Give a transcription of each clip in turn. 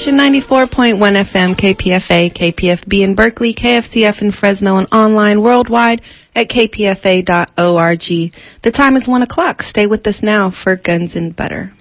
station 94.1 FM, KPFA, KPFB in Berkeley, KFCF in Fresno, and online worldwide at kpfa.org. The time is 1 o'clock. Stay with us now for Guns and Butter.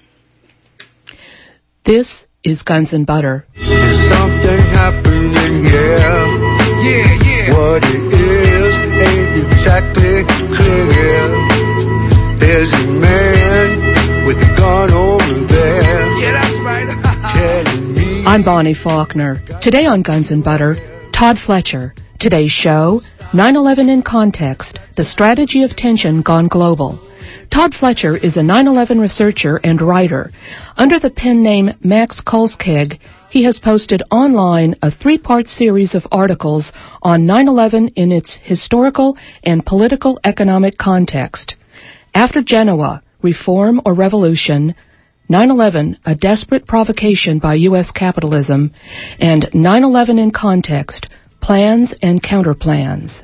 This is Guns and Butter. Something happening, yeah. What it is ain't exactly clear. There's a man with a gun over there. Yeah, that's right. I'm Bonnie Faulkner. Today on Guns and Butter, Todd Fletcher. Today's show, 9/11 in Context, the Strategy of Tension Gone Global. Todd Fletcher is a 9/11 researcher and writer. Under the pen name Max Kolskeg, he has posted online a 3-part series of articles on 9/11 in its historical and political economic context. After Genoa, Reform or Revolution, 9/11, a desperate provocation by U.S. capitalism, and 9/11 in Context, Plans and Counterplans.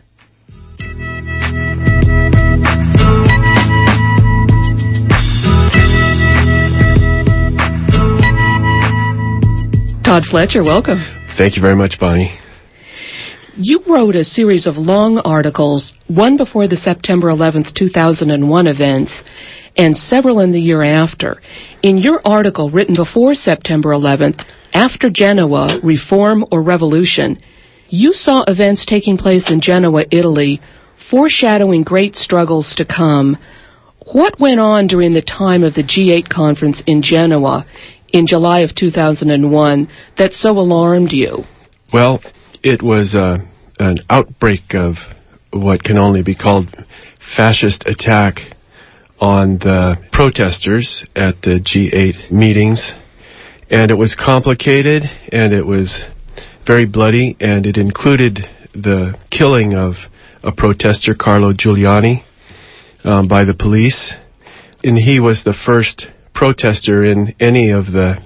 Todd Fletcher, welcome. Thank you very much, Bonnie. You wrote a series of long articles, one before the September 11th, 2001 events, and several in the year after. In your article written before September 11th, After Genoa, Reform or Revolution, you saw events taking place in Genoa, Italy, foreshadowing great struggles to come. What went on during the time of the G8 conference in Genoa in July of 2001 that so alarmed you? Well, it was an outbreak of what can only be called fascist attack on the protesters at the G8 meetings. And it was complicated, and it was very bloody, and it included the killing of a protester, Carlo Giuliani, by the police. And he was the first protester in any of the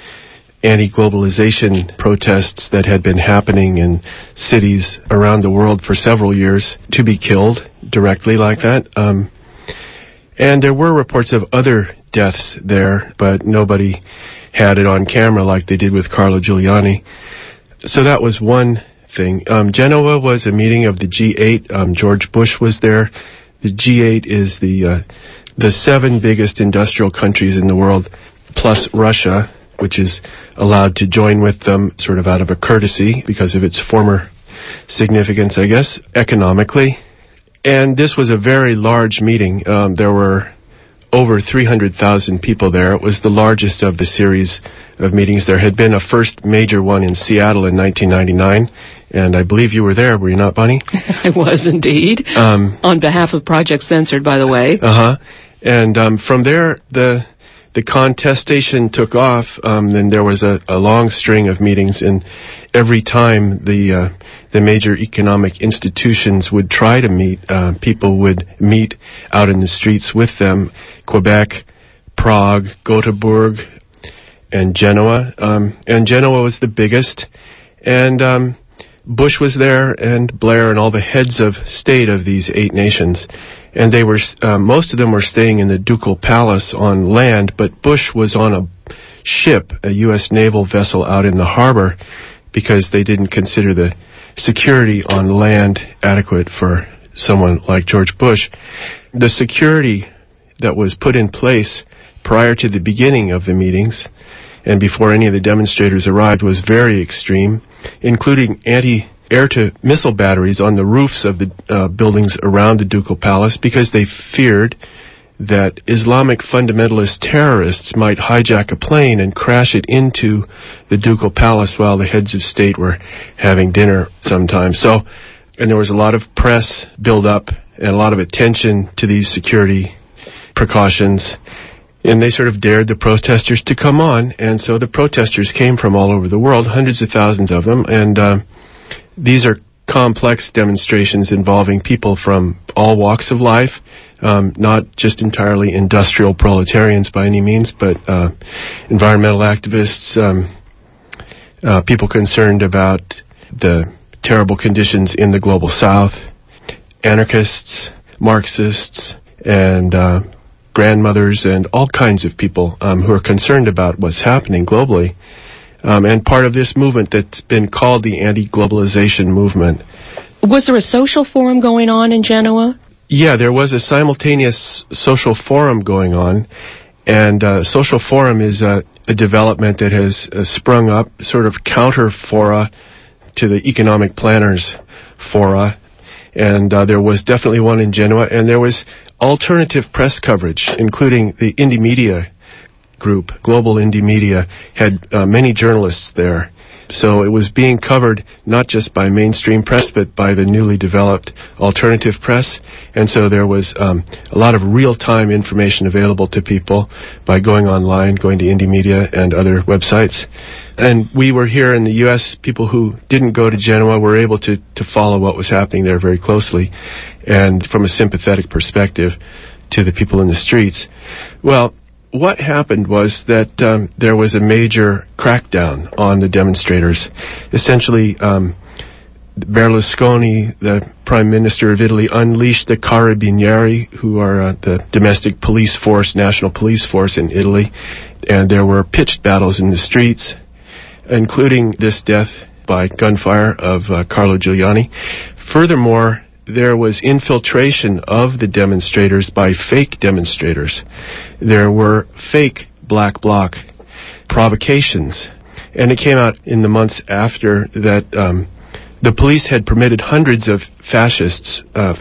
anti-globalization protests that had been happening in cities around the world for several years to be killed directly like that. And there were reports of other deaths there, but nobody had it on camera like they did with Carlo Giuliani. So that was one thing. Genoa was a meeting of the G8. George Bush was there. The G8 is the 7 biggest industrial countries in the world, plus Russia, which is allowed to join with them sort of out of a courtesy because of its former significance, I guess, economically. And this was a very large meeting. There were over 300,000 people there. It was the largest of the series of meetings. There had been a first major one in Seattle in 1999, and I believe you were there, were you not, Bonnie? I was indeed, on behalf of Project Censored, by the way. And from there, the contestation took off, and there was a long string of meetings, and every time the major economic institutions would try to meet, people would meet out in the streets with them. Quebec, Prague, Gothenburg, and Genoa. And Genoa was the biggest. And Bush was there, and Blair, and all the heads of state of these 8 nations. And they were most of them were staying in the Ducal Palace on land, but Bush was on a ship, a U.S. naval vessel out in the harbor, because they didn't consider the security on land adequate for someone like George Bush. The security that was put in place prior to the beginning of the meetings and before any of the demonstrators arrived was very extreme, including anti-air-to-missile batteries on the roofs of the buildings around the Ducal Palace, because they feared that Islamic fundamentalist terrorists might hijack a plane and crash it into the Ducal Palace while the heads of state were having dinner sometimes. So, and there was a lot of press build-up and a lot of attention to these security precautions, and they sort of dared the protesters to come on, and so the protesters came from all over the world, hundreds of thousands of them, and these are complex demonstrations involving people from all walks of life, not just entirely industrial proletarians by any means, but environmental activists, people concerned about the terrible conditions in the global south, anarchists, Marxists, and grandmothers, and all kinds of people who are concerned about what's happening globally. and part of this movement that's been called the anti-globalization movement. Was there a social forum going on in Genoa? Yeah, there was a simultaneous social forum going on, and social forum is a development that has sprung up, sort of counter fora to the economic planners fora, and there was definitely one in Genoa, and there was alternative press coverage, including the Indie Media group. Global Indie Media had many journalists there. So it was being covered not just by mainstream press, but by the newly developed alternative press. And so there was a lot of real-time information available to people by going online, going to Indie Media and other websites. And we were here in the U.S., people who didn't go to Genoa were able to follow what was happening there very closely and from a sympathetic perspective to the people in the streets. Well, what happened was that there was a major crackdown on the demonstrators. Essentially, Berlusconi, the Prime Minister of Italy, unleashed the Carabinieri, who are the domestic police force, national police force in Italy, and there were pitched battles in the streets, including this death by gunfire of Carlo Giuliani. Furthermore, there was infiltration of the demonstrators by fake demonstrators. There were fake black bloc provocations. And it came out in the months after that the police had permitted hundreds of fascist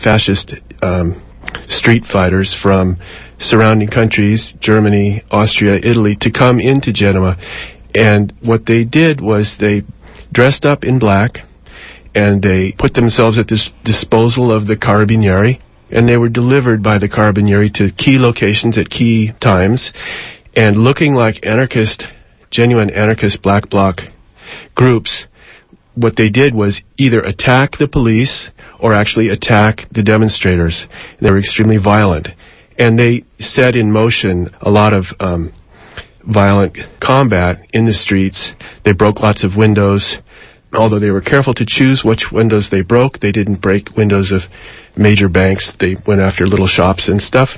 street fighters from surrounding countries, Germany, Austria, Italy, to come into Genoa. And what they did was they dressed up in black, and they put themselves at the disposal of the Carabinieri, and they were delivered by the Carabinieri to key locations at key times, and looking like genuine anarchist black bloc groups. What they did was either attack the police or actually attack the demonstrators. They were extremely violent, and they set in motion a lot of violent combat in the streets. They broke lots of windows. Although they were careful to choose which windows they broke, they didn't break windows of major banks. They went after little shops and stuff.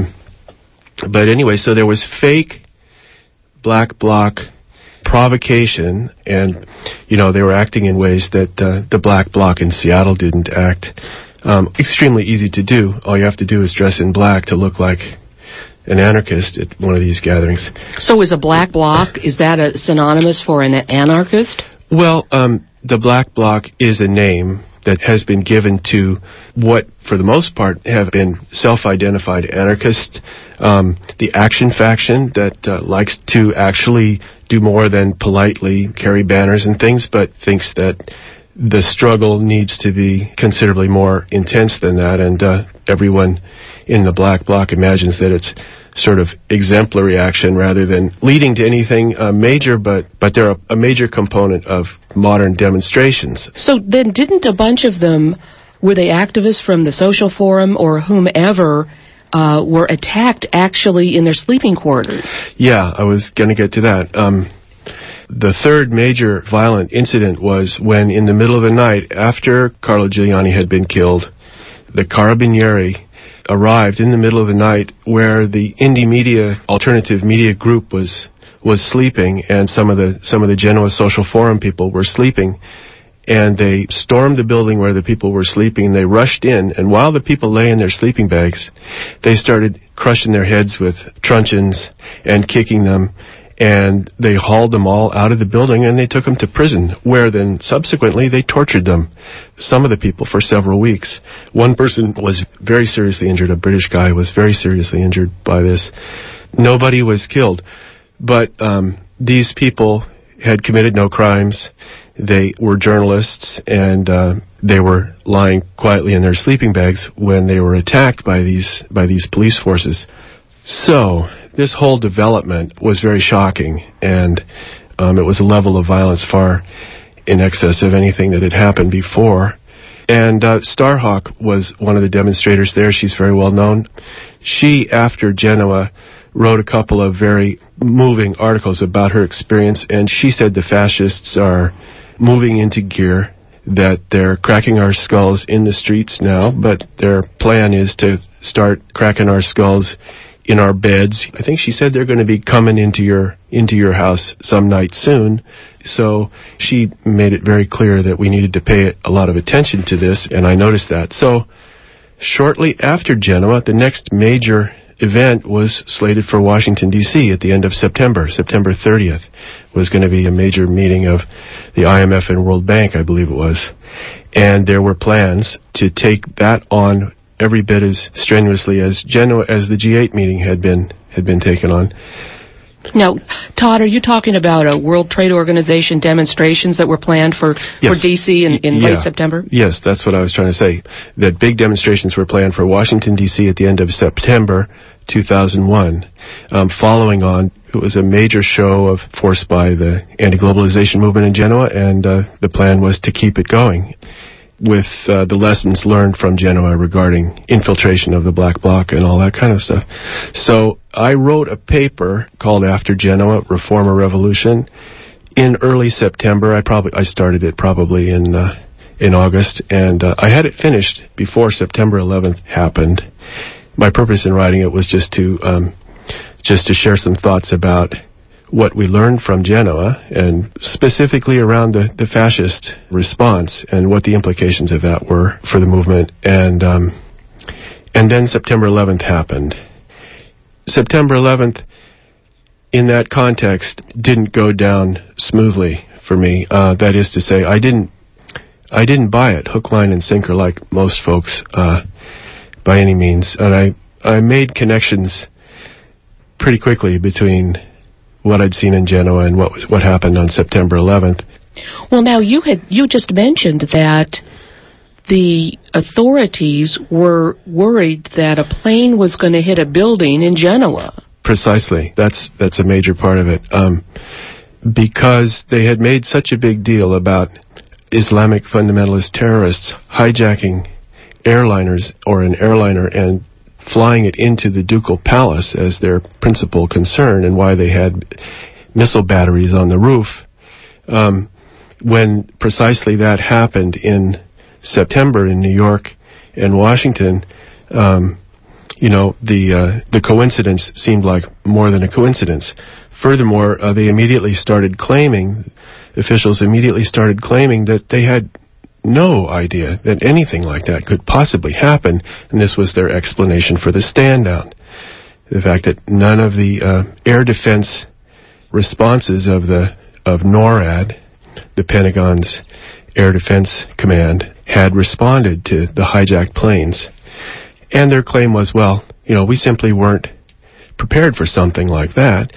But anyway, so there was fake black bloc provocation, and, they were acting in ways that the black bloc in Seattle didn't act. Extremely easy to do. All you have to do is dress in black to look like an anarchist at one of these gatherings. So is a black bloc, is that a synonymous for an anarchist? Well, the black bloc is a name that has been given to what, for the most part, have been self-identified anarchists. The Action Faction that likes to actually do more than politely carry banners and things, but thinks that the struggle needs to be considerably more intense than that, and everyone in the black bloc imagines that it's sort of exemplary action rather than leading to anything major, but they're a major component of modern demonstrations. So then didn't a bunch of them, were they activists from the Social Forum or whomever, were attacked actually in their sleeping quarters? Yeah, I was going to get to that. The third major violent incident was when in the middle of the night, after Carlo Giuliani had been killed, the Carabinieri arrived in the middle of the night where the Indie Media, alternative media group was sleeping, and some of the Genoa Social Forum people were sleeping, and they stormed the building where the people were sleeping, and they rushed in, and while the people lay in their sleeping bags, they started crushing their heads with truncheons and kicking them, and they hauled them all out of the building, and they took them to prison, where then subsequently they tortured them, some of the people, for several weeks. One person was very seriously injured. A British guy was very seriously injured by this. Nobody was killed, but these people had committed no crimes. They were journalists, and they were lying quietly in their sleeping bags when they were attacked by these police forces. So this whole development was very shocking, and it was a level of violence far in excess of anything that had happened before. And Starhawk was one of the demonstrators there. She's very well known. She, after Genoa, wrote a couple of very moving articles about her experience, and she said the fascists are moving into gear, that they're cracking our skulls in the streets now, but their plan is to start cracking our skulls in our beds. I think she said they're going to be coming into your house some night soon. So she made it very clear that we needed to pay a lot of attention to this, and I noticed that. So shortly after Genoa, the next major event was slated for Washington, D.C. at the end of September. September 30th was going to be a major meeting of the IMF and World Bank, I believe it was. And there were plans to take that on every bit as strenuously as the G8 meeting had been taken on. Now, Todd, are you talking about a World Trade Organization demonstrations that were planned for D.C. in late September? Yes, that's what I was trying to say. That big demonstrations were planned for Washington, D.C. at the end of September 2001. Following on, it was a major show of force by the anti-globalization movement in Genoa, and the plan was to keep it going with the lessons learned from Genoa regarding infiltration of the Black Bloc and all that kind of stuff. So I wrote a paper called After Genoa, Reform or Revolution in early September. I started it probably in August, and I had it finished before September 11th happened. My purpose in writing it was just to share some thoughts about what we learned from Genoa, and specifically around the fascist response and what the implications of that were for the movement. And then September 11th happened. September 11th, in that context, didn't go down smoothly for me. That is to say, I didn't buy it hook, line, and sinker like most folks by any means. And I made connections pretty quickly between what I'd seen in Genoa and what happened on September 11th. Well, now you just mentioned that the authorities were worried that a plane was going to hit a building in Genoa. Precisely. That's a major part of it. Because they had made such a big deal about Islamic fundamentalist terrorists hijacking airliners or an airliner and flying it into the Ducal Palace as their principal concern, and why they had missile batteries on the roof. When precisely that happened in September in New York and Washington, the coincidence seemed like more than a coincidence. Furthermore, officials immediately started claiming that they had no idea that anything like that could possibly happen, and this was their explanation for the stand down. The fact that none of the air defense responses of NORAD, the Pentagon's Air Defense Command, had responded to the hijacked planes. And their claim was, we simply weren't prepared for something like that.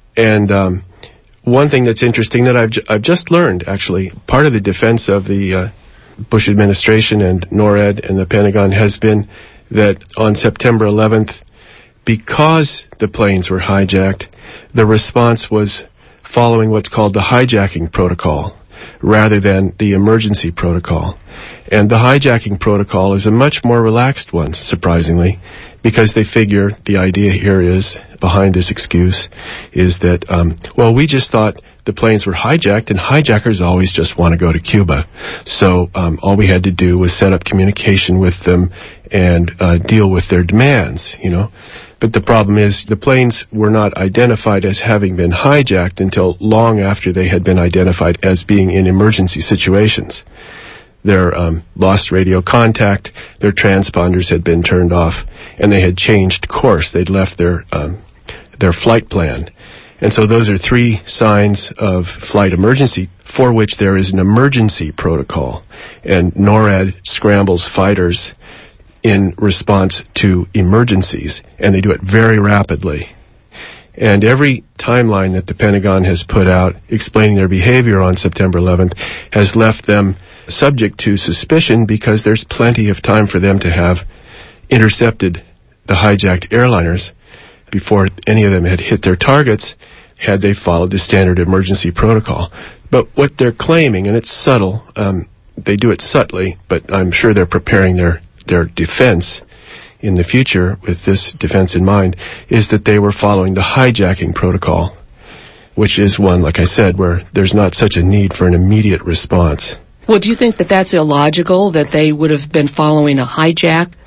And one thing that's interesting that I've just learned, actually, part of the defense of the Bush administration and NORAD and the Pentagon has been that on September 11th, because the planes were hijacked, the response was following what's called the hijacking protocol rather than the emergency protocol. And the hijacking protocol is a much more relaxed one, surprisingly, because they figure the idea here is, behind this excuse, is that, we just thought the planes were hijacked, and hijackers always just want to go to Cuba. So all we had to do was set up communication with them and deal with their demands, But the problem is the planes were not identified as having been hijacked until long after they had been identified as being in emergency situations. Their lost radio contact, their transponders had been turned off, and they had changed course. They'd left their flight plan. And so those are three signs of flight emergency for which there is an emergency protocol. And NORAD scrambles fighters in response to emergencies, and they do it very rapidly. And every timeline that the Pentagon has put out explaining their behavior on September 11th has left them subject to suspicion, because there's plenty of time for them to have intercepted the hijacked airliners before any of them had hit their targets, had they followed the standard emergency protocol. But what they're claiming, and it's subtle, they do it subtly, but I'm sure they're preparing their defense in the future with this defense in mind, is that they were following the hijacking protocol, which is one, like I said, where there's not such a need for an immediate response. Well, do you think that that's illogical, that they would have been following a hijack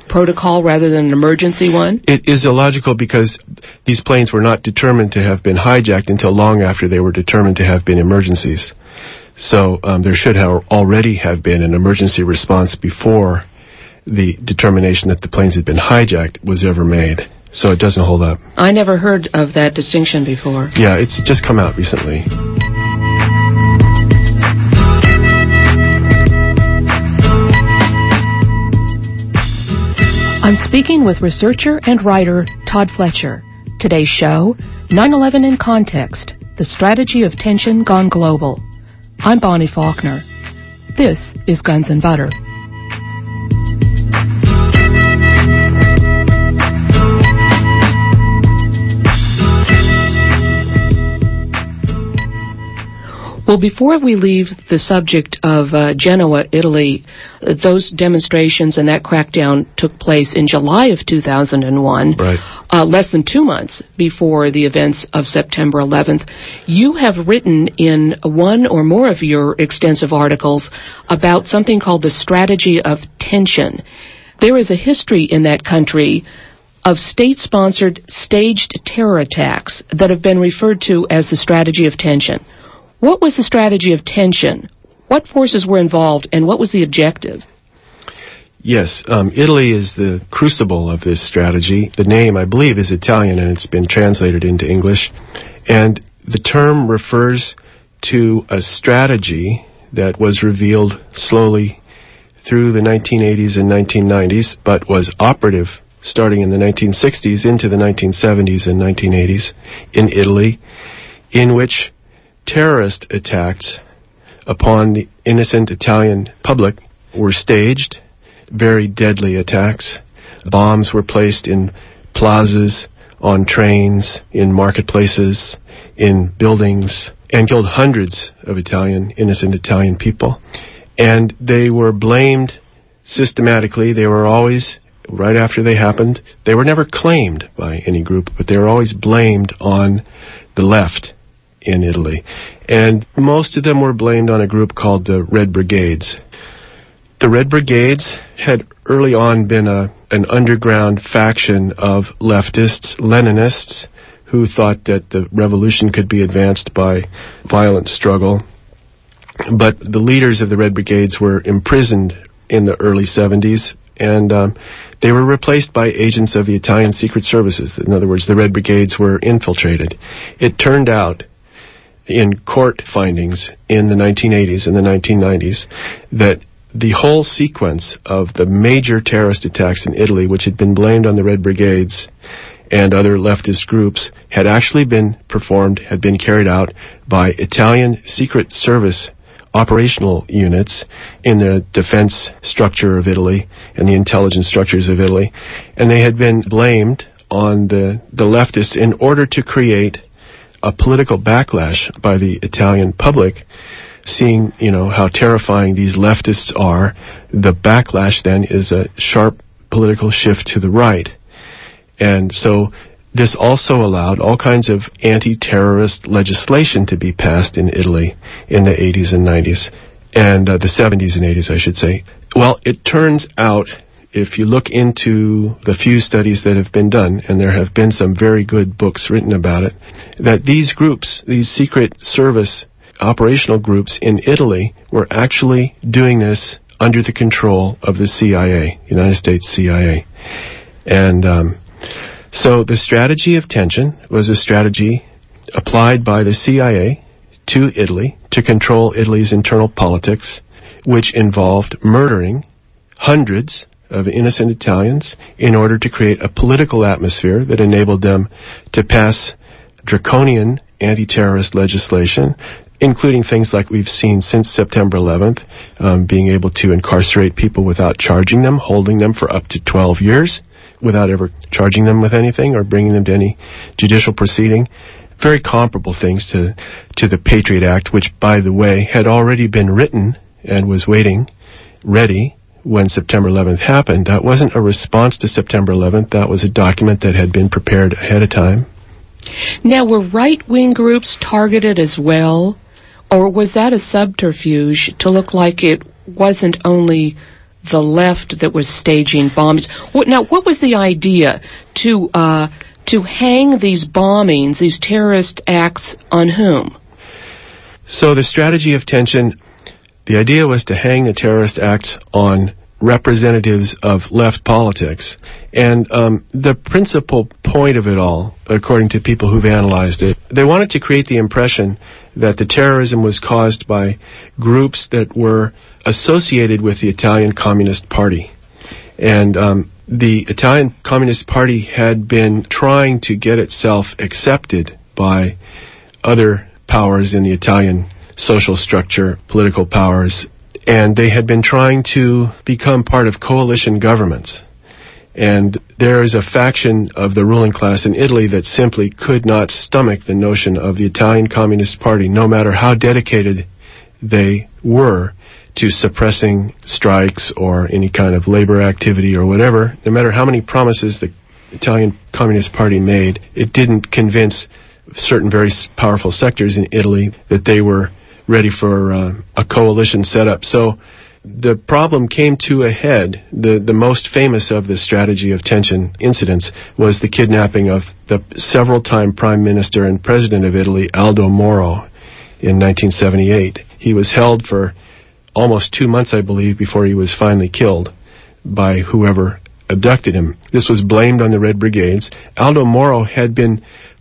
protocol rather than an emergency one? It is illogical because these planes were not determined to have been hijacked until long after they were determined to have been emergencies. So there should already have been an emergency response before the determination that the planes had been hijacked was ever made. So it doesn't hold up. I never heard of that distinction before. Yeah, it's just come out recently. I'm speaking with researcher and writer Todd Fletcher. Today's show, 9/11 in Context, the strategy of tension gone global. I'm Bonnie Faulkner. This is Guns and Butter. Well, before we leave the subject of Genoa, Italy, those demonstrations and that crackdown took place in July of 2001, right. Less than 2 months before the events of September 11th. You have written in one or more of your extensive articles about something called the strategy of tension. There is a history in that country of state-sponsored staged terror attacks that have been referred to as the strategy of tension. What was the strategy of tension? What forces were involved, and what was the objective? Yes, Italy is the crucible of this strategy. The name, I believe, is Italian, and it's been translated into English. And the term refers to a strategy that was revealed slowly through the 1980s and 1990s, but was operative starting in the 1960s into the 1970s and 1980s in Italy, in which terrorist attacks upon the innocent Italian public were staged, very deadly attacks. Bombs were placed in plazas, on trains, in marketplaces, in buildings, and killed hundreds of innocent Italian people. And they were blamed systematically. They were always, right after they happened, they were never claimed by any group, but they were always blamed on the left in Italy. And most of them were blamed on a group called the Red Brigades. The Red Brigades had early on been an underground faction of leftists, Leninists, who thought that the revolution could be advanced by violent struggle. But the leaders of the Red Brigades were imprisoned in the early 70s, and they were replaced by agents of the Italian Secret Services. In other words, the Red Brigades were infiltrated. It turned out in court findings in the 1980s and the 1990s that the whole sequence of the major terrorist attacks in Italy, which had been blamed on the Red Brigades and other leftist groups, had actually been performed, had been carried out by Italian Secret Service operational units in the defense structure of Italy and the intelligence structures of Italy. And they had been blamed on the leftists in order to create a political backlash by the Italian public, seeing, how terrifying these leftists are. The backlash then is a sharp political shift to the right. And so this also allowed all kinds of anti-terrorist legislation to be passed in Italy in the 80s and 90s, and the 70s and 80s, I should say. Well, it turns out, if you look into the few studies that have been done, and there have been some very good books written about it, that these groups, these secret service operational groups in Italy, were actually doing this under the control of the CIA, United States CIA. And so the strategy of tension was a strategy applied by the CIA to Italy to control Italy's internal politics, which involved murdering hundreds of innocent Italians in order to create a political atmosphere that enabled them to pass draconian anti-terrorist legislation, including things like we've seen since September 11th, being able to incarcerate people without charging them, holding them for up to 12 years without ever charging them with anything or bringing them to any judicial proceeding. Very comparable things to the Patriot Act, which, by the way, had already been written and was ready when September 11th happened. That wasn't a response to September 11th. That was a document that had been prepared ahead of time. Now, were right-wing groups targeted as well, or was that a subterfuge to look like it wasn't only the left that was staging bombings. What was the idea to hang these bombings, these terrorist acts, on whom? So the strategy of tension, the idea was to hang the terrorist acts on representatives of left politics. And the principal point of it all, according to people who've analyzed it, they wanted to create the impression that the terrorism was caused by groups that were associated with the Italian Communist Party. And the Italian Communist Party had been trying to get itself accepted by other powers in the Italian social structure, political powers, and they had been trying to become part of coalition governments. And there is a faction of the ruling class in Italy that simply could not stomach the notion of the Italian Communist Party, no matter how dedicated they were to suppressing strikes or any kind of labor activity or whatever. No matter how many promises the Italian Communist Party made, it didn't convince certain very powerful sectors in Italy that they were ready for a coalition setup. So the problem came to a head. The most famous of the strategy of tension incidents was the kidnapping of the several-time Prime Minister and President of Italy, Aldo Moro, in 1978. He was held for almost 2 months, I believe, before he was finally killed by whoever abducted him. This was blamed on the Red Brigades. Aldo Moro had been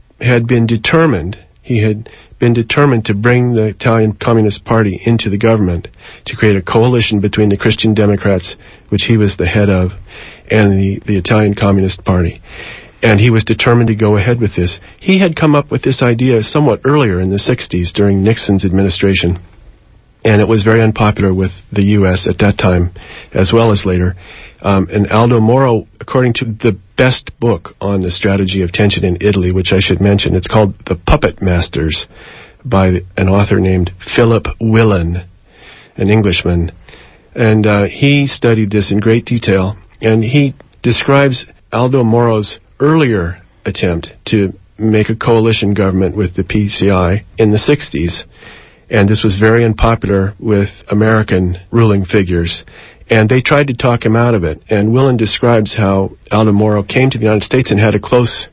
determined. He had been determined to bring the Italian Communist Party into the government, to create a coalition between the Christian Democrats, which he was the head of, and the Italian Communist Party. And he was determined to go ahead with this. He had come up with this idea somewhat earlier in the 60s during Nixon's administration, and it was very unpopular with the U.S. at that time, as well as later. And Aldo Moro, according to the best book on the strategy of tension in Italy, which I should mention, it's called The Puppet Masters, by an author named Philip Willan, an Englishman. And he studied this in great detail, and he describes Aldo Moro's earlier attempt to make a coalition government with the PCI in the 60s. And this was very unpopular with American ruling figures. And they tried to talk him out of it. And Willan describes how Aldo Moro came to the United States and had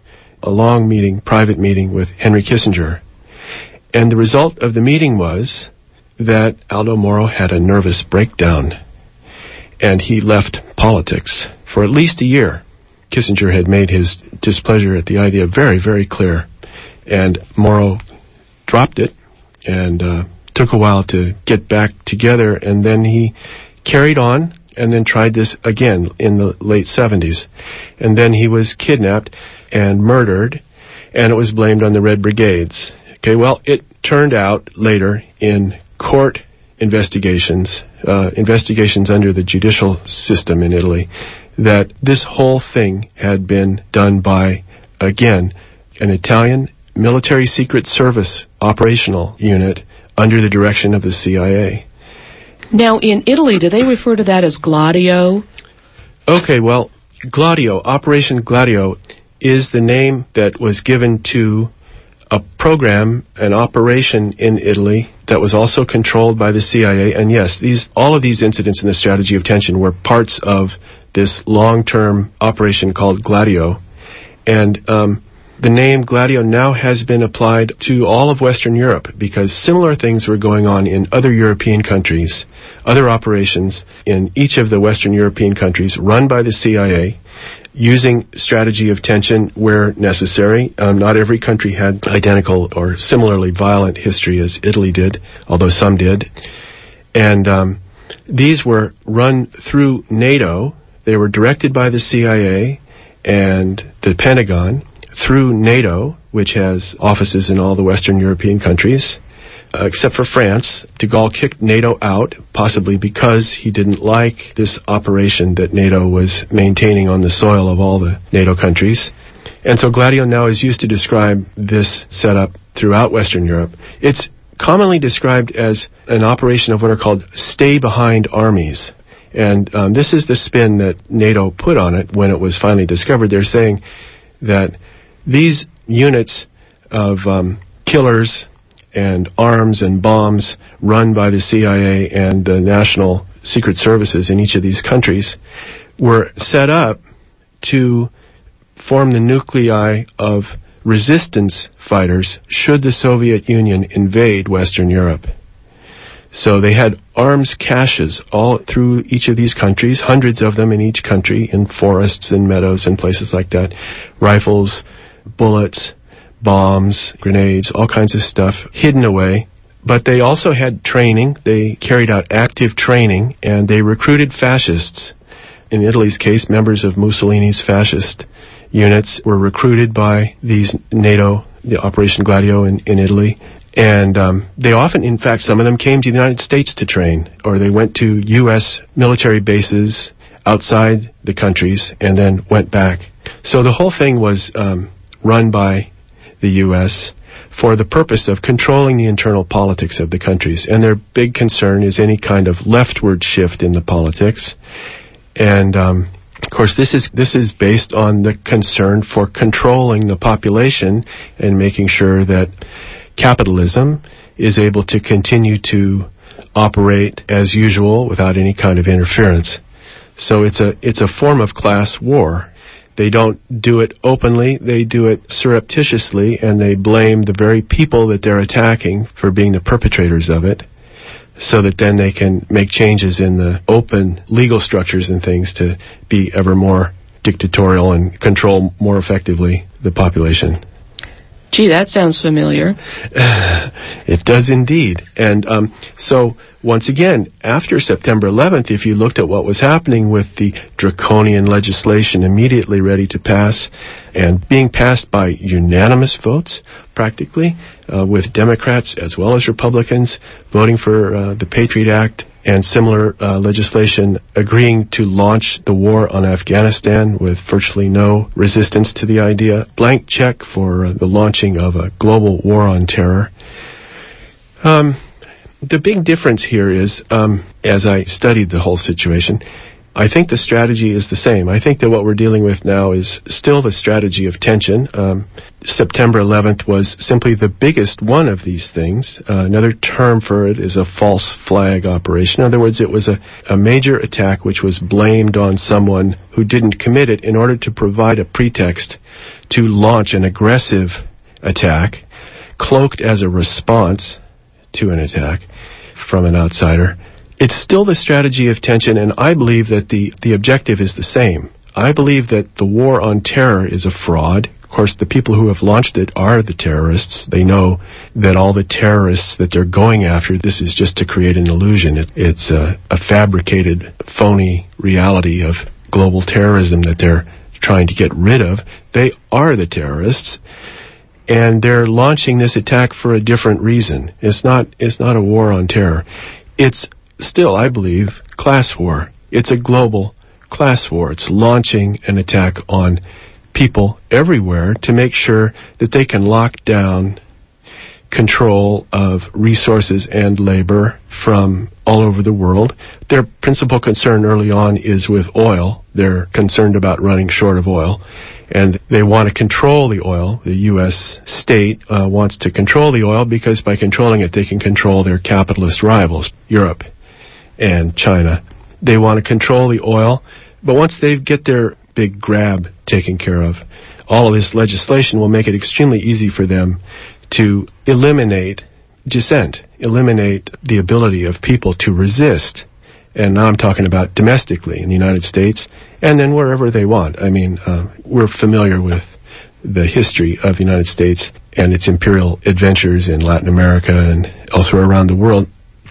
a long meeting, private meeting with Henry Kissinger. And the result of the meeting was that Aldo Moro had a nervous breakdown. And he left politics for at least a year. Kissinger had made his displeasure at the idea very, very clear. And Moro dropped it and took a while to get back together. And then he carried on and then tried this again in the late 70s. And then he was kidnapped and murdered, and it was blamed on the Red Brigades. Okay, well, it turned out later in court investigations under the judicial system in Italy, that this whole thing had been done by, again, an Italian military secret service operational unit under the direction of the CIA. Now, in Italy, do they refer to that as Gladio? Okay, well, Gladio, Operation Gladio, is the name that was given to a program, an operation in Italy that was also controlled by the CIA. And yes, all of these incidents in the strategy of tension were parts of this long-term operation called Gladio. And the name Gladio now has been applied to all of Western Europe because similar things were going on in other European countries, other operations in each of the Western European countries run by the CIA, using strategy of tension where necessary. Not every country had identical or similarly violent history as Italy did, although some did. And these were run through NATO. They were directed by the CIA and the Pentagon through NATO, which has offices in all the Western European countries, except for France. De Gaulle kicked NATO out, possibly because he didn't like this operation that NATO was maintaining on the soil of all the NATO countries. And so Gladio now is used to describe this setup throughout Western Europe. It's commonly described as an operation of what are called stay-behind armies. And this is the spin that NATO put on it when it was finally discovered. They're saying that these units of killers and arms and bombs run by the CIA and the national secret services in each of these countries were set up to form the nuclei of resistance fighters should the Soviet Union invade Western Europe. So they had arms caches all through each of these countries, hundreds of them in each country, in forests and meadows and places like that. Rifles, bullets, bombs, grenades, all kinds of stuff hidden away. But they also had training. They carried out active training, and they recruited fascists. In Italy's case, members of Mussolini's fascist units were recruited by these NATO, the Operation Gladio in Italy. And they often, in fact, some of them came to the United States to train, or they went to U.S. military bases outside the countries and then went back. So the whole thing was run by the U.S. for the purpose of controlling the internal politics of the countries. And their big concern is any kind of leftward shift in the politics. And, of course, this is based on the concern for controlling the population and making sure that capitalism is able to continue to operate as usual without any kind of interference. So it's a form of class war. They don't do it openly, they do it surreptitiously, and they blame the very people that they're attacking for being the perpetrators of it, so that then they can make changes in the open legal structures and things to be ever more dictatorial and control more effectively the population. Gee, that sounds familiar. It does indeed. And so, once again, after September 11th, if you looked at what was happening with the draconian legislation immediately ready to pass and being passed by unanimous votes, practically, with Democrats as well as Republicans voting for the Patriot Act and similar legislation agreeing to launch the war on Afghanistan with virtually no resistance to the idea, blank check for the launching of a global war on terror. The big difference here is, as I studied the whole situation, I think the strategy is the same. I think that what we're dealing with now is still the strategy of tension. September 11th was simply the biggest one of these things. Another term for it is a false flag operation. In other words, it was a major attack which was blamed on someone who didn't commit it in order to provide a pretext to launch an aggressive attack, cloaked as a response to an attack from an outsider. It's still the strategy of tension, and I believe that the objective is the same. I believe that the war on terror is a fraud. Of course, the people who have launched it are the terrorists. They know that all the terrorists that they're going after, this is just to create an illusion. It's a fabricated, phony reality of global terrorism that they're trying to get rid of. They are the terrorists, and they're launching this attack for a different reason. It's not a war on terror. It's still, I believe, class war. It's a global class war. It's launching an attack on people everywhere to make sure that they can lock down control of resources and labor from all over the world. Their principal concern early on is with oil. They're concerned about running short of oil, and they want to control the oil. The U.S. state wants to control the oil because by controlling it, they can control their capitalist rivals, Europe and China. They want to control the oil, but once they get their big grab taken care of, all of this legislation will make it extremely easy for them to eliminate dissent, eliminate the ability of people to resist. And now I'm talking about domestically in the United States and then wherever they want. I mean, we're familiar with the history of the United States and its imperial adventures in Latin America and elsewhere around the world.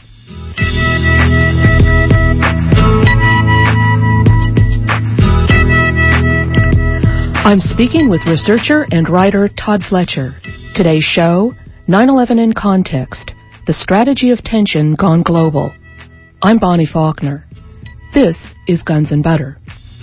I'm speaking with researcher and writer Todd Fletcher. Today's show, 9/11 in Context, the strategy of tension gone global. I'm Bonnie Faulkner. This is Guns and Butter.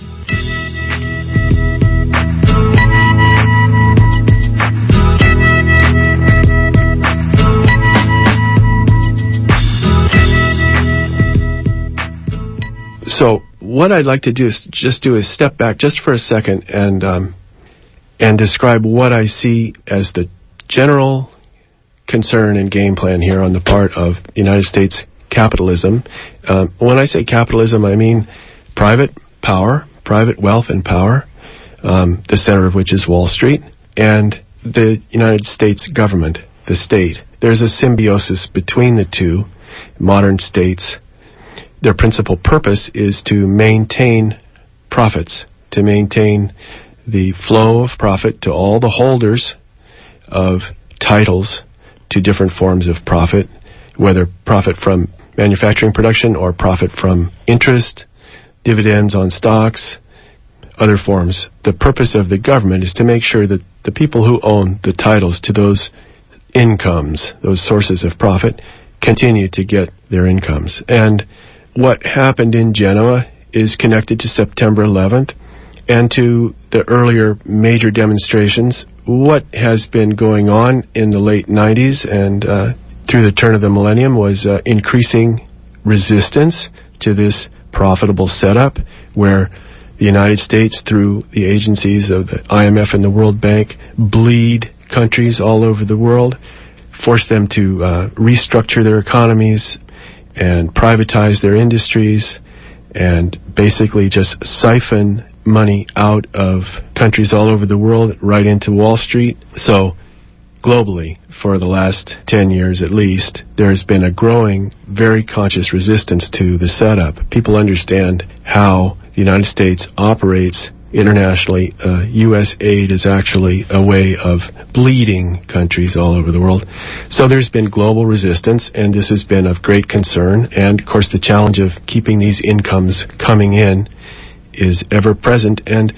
So what I'd like to do is step back just for a second and describe what I see as the general concern and game plan here on the part of the United States capitalism. When I say capitalism, I mean private power, private wealth and power, the center of which is Wall Street, and the United States government, the state. There's a symbiosis between the two. Modern states, their principal purpose is to maintain profits, to maintain the flow of profit to all the holders of titles to different forms of profit, whether profit from manufacturing production or profit from interest, dividends on stocks, other forms. The purpose of the government is to make sure that the people who own the titles to those incomes, those sources of profit, continue to get their incomes. And what happened in Genoa is connected to September 11th and to the earlier major demonstrations. What has been going on in the late 90s and through the turn of the millennium was increasing resistance to this profitable setup where the United States, through the agencies of the IMF and the World Bank, bleed countries all over the world, force them to restructure their economies and privatize their industries and basically just siphon money out of countries all over the world right into Wall Street. So globally, for the last 10 years at least, there's been a growing, very conscious resistance to the setup. People understand how the United States operates internationally. U.S. aid is actually a way of bleeding countries all over the world. So there's been global resistance, and this has been of great concern. And, of course, the challenge of keeping these incomes coming in is ever present. And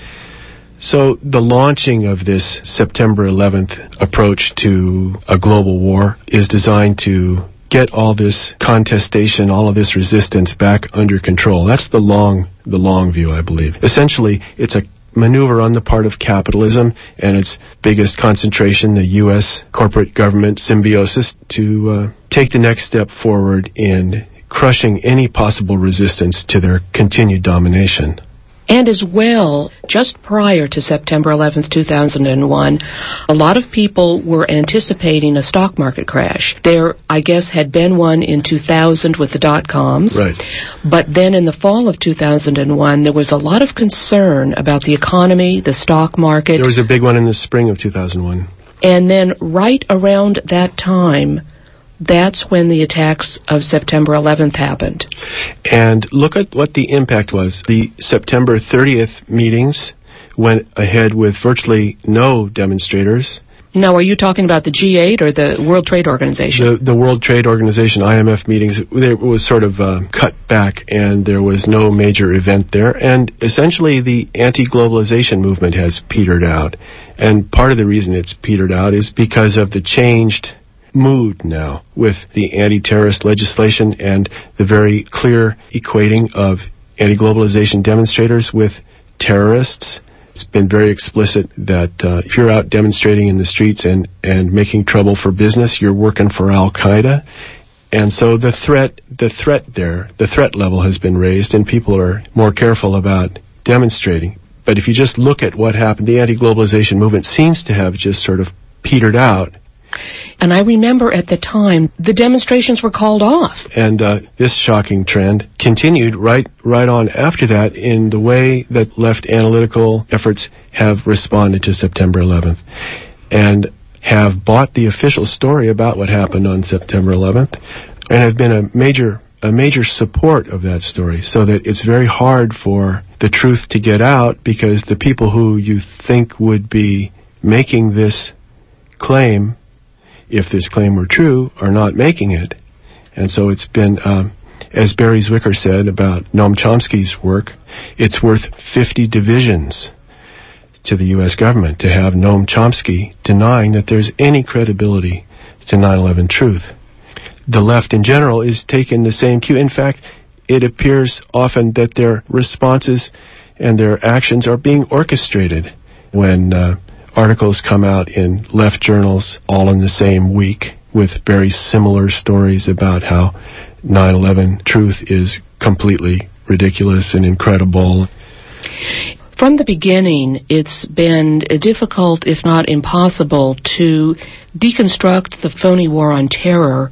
so the launching of this September 11th approach to a global war is designed to get all this contestation, all of this resistance back under control. That's the long view, I believe. Essentially, it's a maneuver on the part of capitalism and its biggest concentration, the U.S. corporate government symbiosis, to take the next step forward in crushing any possible resistance to their continued domination. And as well, just prior to September 11th, 2001, a lot of people were anticipating a stock market crash. There, I guess, had been one in 2000 with the dot-coms. Right. But then in the fall of 2001, there was a lot of concern about the economy, the stock market. There was a big one in the spring of 2001. And then right around that time, that's when the attacks of September 11th happened. And look at what the impact was. The September 30th meetings went ahead with virtually no demonstrators. Now, are you talking about the G8 or the World Trade Organization? The World Trade Organization, IMF meetings, it was sort of cut back, and there was no major event there. And essentially, the anti-globalization movement has petered out. And part of the reason it's petered out is because of the changed mood now with the anti-terrorist legislation and the very clear equating of anti-globalization demonstrators with terrorists. It's been very explicit that if you're out demonstrating in the streets and making trouble for business, you're working for Al-Qaeda. And so the threat level has been raised, and people are more careful about demonstrating. But if you just look at what happened, the anti-globalization movement seems to have just sort of petered out. And I remember at the time, the demonstrations were called off. And this shocking trend continued right on after that in the way that left analytical efforts have responded to September 11th and have bought the official story about what happened on September 11th and have been a major support of that story, so that it's very hard for the truth to get out because the people who you think would be making this claim, if this claim were true, are not making it. And so it's been, as Barry Zwicker said about Noam Chomsky's work, it's worth 50 divisions to the U.S. government to have Noam Chomsky denying that there's any credibility to 9/11 truth. The left in general is taking the same cue. In fact, it appears often that their responses and their actions are being orchestrated when articles come out in left journals all in the same week with very similar stories about how 9/11 truth is completely ridiculous and incredible. From the beginning, it's been difficult, if not impossible, to deconstruct the phony war on terror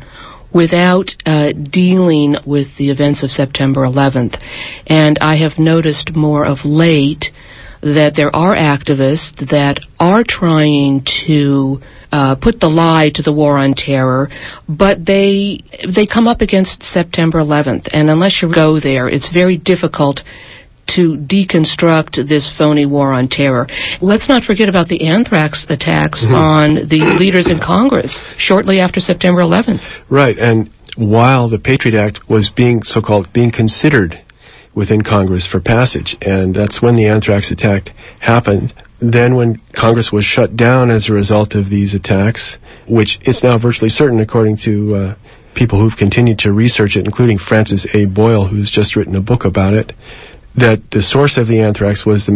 without dealing with the events of September 11th. And I have noticed more of late that there are activists that are trying to put the lie to the war on terror, but they come up against September 11th. And unless you go there, it's very difficult to deconstruct this phony war on terror. Let's not forget about the anthrax attacks on the leaders in Congress shortly after September 11th. Right, and while the Patriot Act was being considered within Congress for passage, and that's when the anthrax attack happened. Then when Congress was shut down as a result of these attacks, which is now virtually certain according to people who've continued to research it, including Francis A. Boyle, who's just written a book about it, that the source of the anthrax was a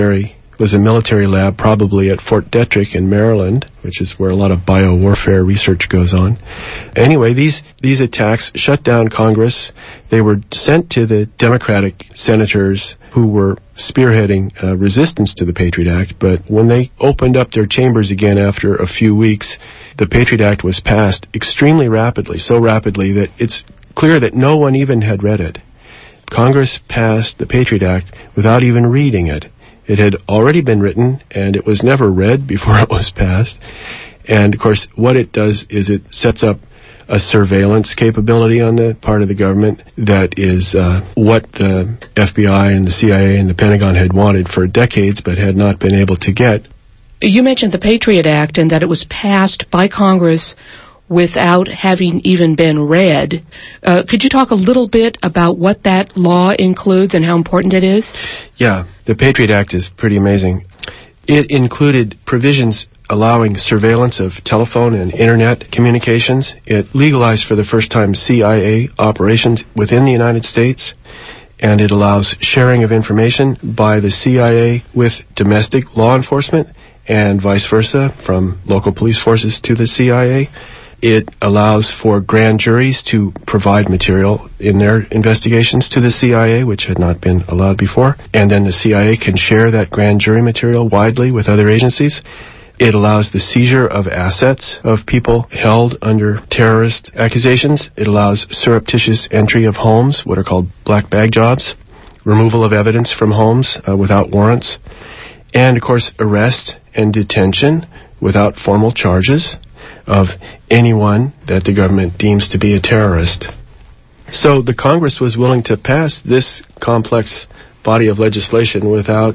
military lab, probably at Fort Detrick in Maryland, which is where a lot of biowarfare research goes on. Anyway, these attacks shut down Congress. They were sent to the Democratic senators who were spearheading resistance to the Patriot Act, but when they opened up their chambers again after a few weeks, the Patriot Act was passed extremely rapidly, so rapidly that it's clear that no one even had read it. Congress passed the Patriot Act without even reading it. It had already been written, and it was never read before it was passed. And, of course, what it does is it sets up a surveillance capability on the part of the government that is what the FBI and the CIA and the Pentagon had wanted for decades but had not been able to get. You mentioned the Patriot Act and that it was passed by Congress without having even been read. Could you talk a little bit about what that law includes and how important it is? Yeah, the Patriot Act is pretty amazing. It included provisions allowing surveillance of telephone and internet communications. It legalized for the first time CIA operations within the United States, and it allows sharing of information by the CIA with domestic law enforcement and vice versa, from local police forces to the CIA. It allows for grand juries to provide material in their investigations to the CIA, which had not been allowed before. And then the CIA can share that grand jury material widely with other agencies. It allows the seizure of assets of people held under terrorist accusations. It allows surreptitious entry of homes, what are called black bag jobs, removal of evidence from homes without warrants, and, of course, arrest and detention without formal charges of anyone that the government deems to be a terrorist. So the Congress was willing to pass this complex body of legislation without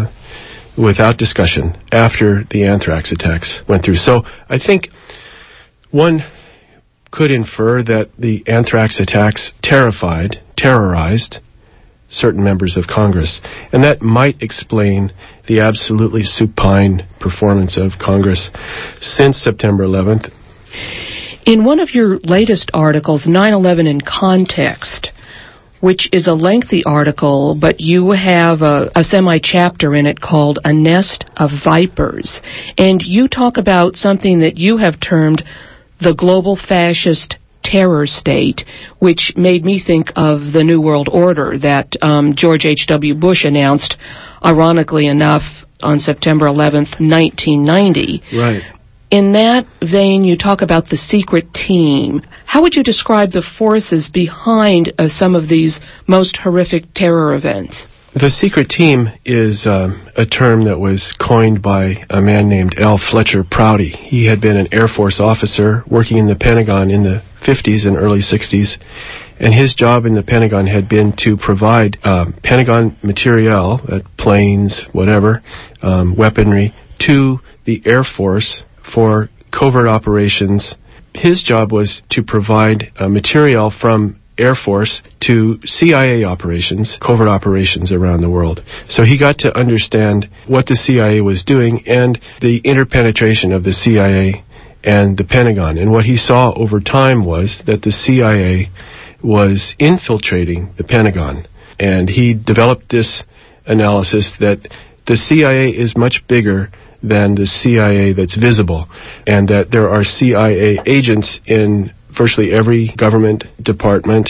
discussion after the anthrax attacks went through. So I think one could infer that the anthrax attacks terrorized certain members of Congress, and that might explain the absolutely supine performance of Congress since September 11th. In one of your latest articles, 9/11 in Context, which is a lengthy article, but you have a semi-chapter in it called A Nest of Vipers, and you talk about something that you have termed the global fascist terror state, which made me think of the New World Order that George H.W. Bush announced, ironically enough, on September 11th, 1990. Right. In that vein, you talk about the secret team. How would you describe the forces behind some of these most horrific terror events? The secret team is a term that was coined by a man named L. Fletcher Prouty. He had been an Air Force officer working in the Pentagon in the 50s and early 60s, and his job in the Pentagon had been to provide Pentagon materiel, planes, whatever, weaponry, to the Air Force for covert operations. His job was to provide material from Air Force to CIA operations, covert operations around the world. So he got to understand what the CIA was doing and the interpenetration of the CIA and the Pentagon. And what he saw over time was that the CIA was infiltrating the Pentagon. And he developed this analysis that the CIA is much bigger than the CIA that's visible, and that there are CIA agents in virtually every government department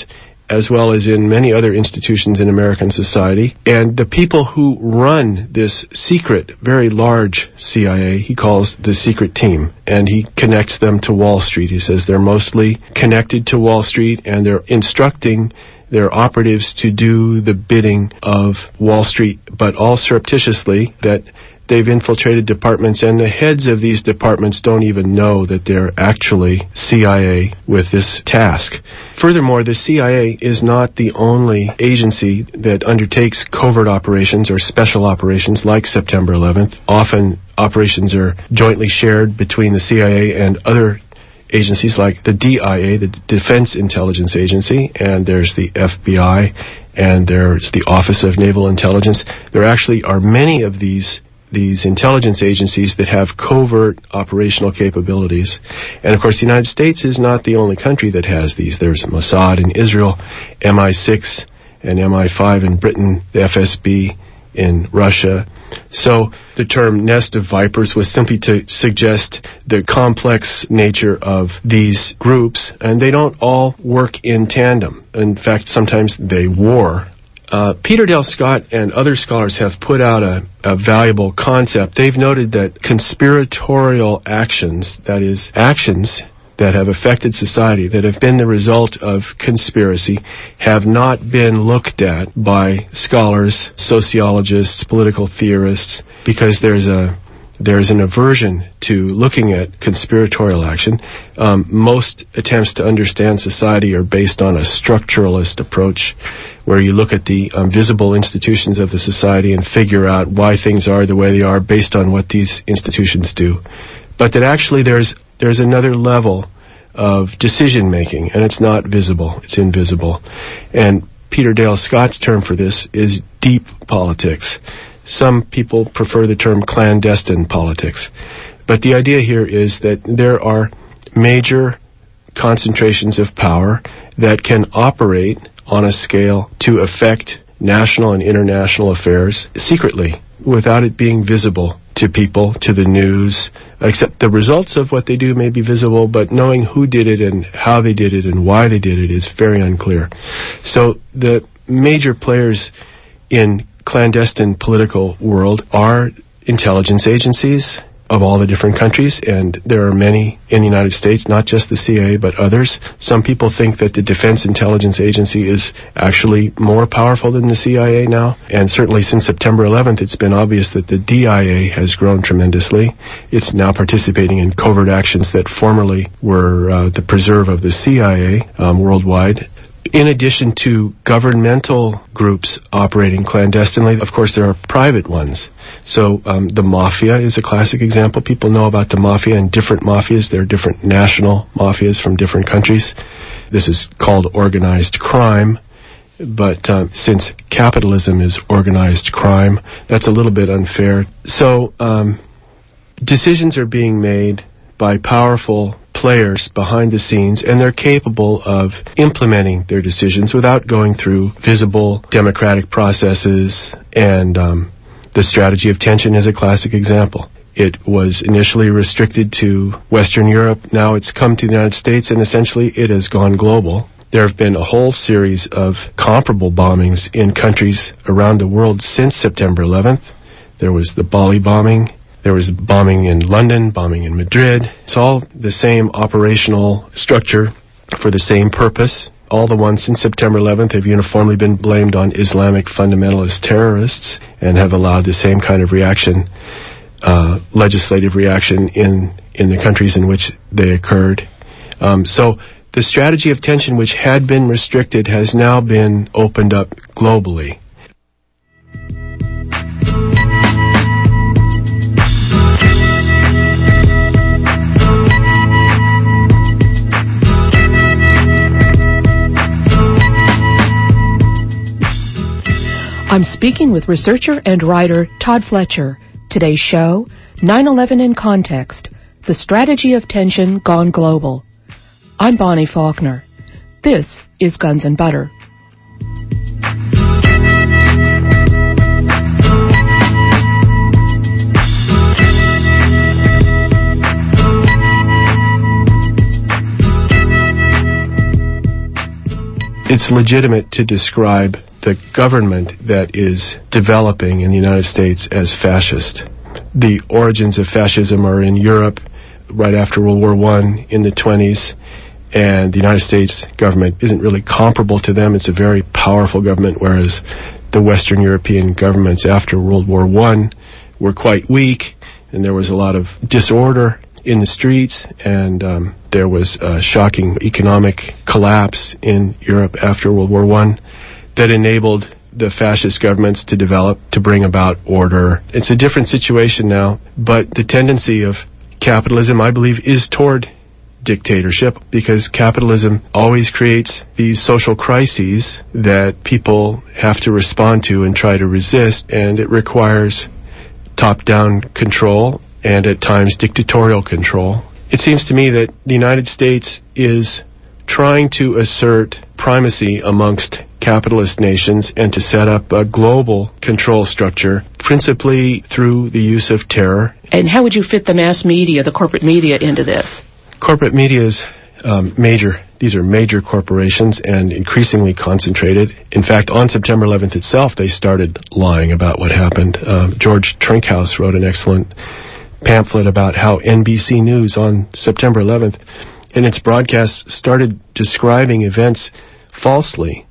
as well as in many other institutions in American society. And the people who run this secret, very large CIA, he calls the secret team, and he connects them to Wall Street. He says they're mostly connected to Wall Street, and they're instructing their operatives to do the bidding of Wall Street, but all surreptitiously, that they've infiltrated departments, and the heads of these departments don't even know that they're actually CIA with this task. Furthermore, the CIA is not the only agency that undertakes covert operations or special operations like September 11th. Often, operations are jointly shared between the CIA and other agencies like the DIA, the Defense Intelligence Agency, and there's the FBI, and there's the Office of Naval Intelligence. There actually are many of these intelligence agencies that have covert operational capabilities. And of course, the United States is not the only country that has these. There's Mossad in Israel, MI6 and MI5 in Britain, the FSB in Russia. So the term nest of vipers was simply to suggest the complex nature of these groups, and they don't all work in tandem. In fact, sometimes they war. Peter Dale Scott and other scholars have put out a valuable concept. They've noted that conspiratorial actions, that is, actions that have affected society, that have been the result of conspiracy, have not been looked at by scholars, sociologists, political theorists, because there's an aversion to looking at conspiratorial action. Most attempts to understand society are based on a structuralist approach, where you look at the visible institutions of the society and figure out why things are the way they are based on what these institutions do. But that actually there's another level of decision making, and it's not visible, it's invisible. And Peter Dale Scott's term for this is deep politics. Some people prefer the term clandestine politics. But the idea here is that there are major concentrations of power that can operate on a scale to affect national and international affairs secretly, without it being visible to people, to the news, except the results of what they do may be visible, but knowing who did it and how they did it and why they did it is very unclear. So the major players in clandestine political world are intelligence agencies of all the different countries, and there are many in the United States, not just the CIA, but others. Some people think that the Defense Intelligence Agency is actually more powerful than the CIA now, and certainly since September 11th, it's been obvious that the DIA has grown tremendously. It's now participating in covert actions that formerly were the preserve of the CIA worldwide. In addition to governmental groups operating clandestinely, of course, there are private ones. So the mafia is a classic example. People know about the mafia and different mafias. There are different national mafias from different countries. This is called organized crime. But since capitalism is organized crime, that's a little bit unfair. So decisions are being made by powerful players behind the scenes, and they're capable of implementing their decisions without going through visible democratic processes. And the strategy of tension is a classic example. It was initially restricted to Western Europe. Now it's come to the United States, and essentially it has gone global. There have been a whole series of comparable bombings in countries around the world since September 11th. There was the Bali bombing. There was bombing in London, bombing in Madrid. It's all the same operational structure for the same purpose. All the ones since September 11th have uniformly been blamed on Islamic fundamentalist terrorists and have allowed the same kind of reaction, legislative reaction in the countries in which they occurred. So the strategy of tension, which had been restricted, has now been opened up globally. I'm speaking with researcher and writer Todd Fletcher. Today's show, 9/11 in Context, The Strategy of Tension Gone Global. I'm Bonnie Faulkner. This is Guns and Butter. it's legitimate to describe the government that is developing in the United States as fascist. The origins of fascism are in Europe right after World War I in the 20s, and the United States government isn't really comparable to them. It's a very powerful government, whereas the Western European governments after World War I were quite weak, and there was a lot of disorder in the streets, and there was a shocking economic collapse in Europe after World War I that enabled the fascist governments to develop, to bring about order. It's a different situation now, but the tendency of capitalism, I believe, is toward dictatorship, because capitalism always creates these social crises that people have to respond to and try to resist, and it requires top-down control and at times dictatorial control. It seems to me that the United States is trying to assert primacy amongst capitalist nations and to set up a global control structure, principally through the use of terror. And how would you fit the mass media, the corporate media, into this? Corporate media is major. These are major corporations and increasingly concentrated. In fact, on September 11th itself, they started lying about what happened. George Trinkhaus wrote an excellent pamphlet about how NBC News on September 11th in its broadcast started describing events falsely.